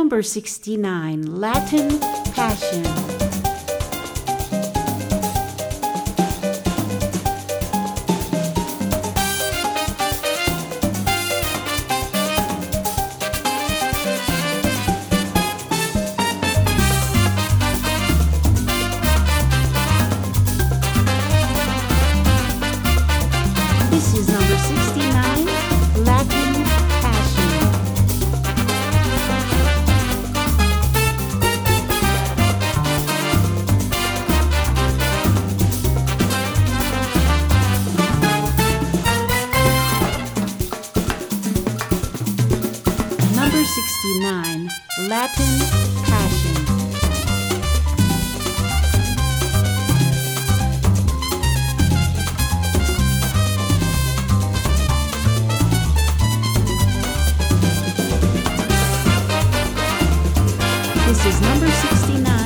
Number 69, Latin Passion. This is number 69, Latin Passion. Number 69, Latin Passion. This is number 69,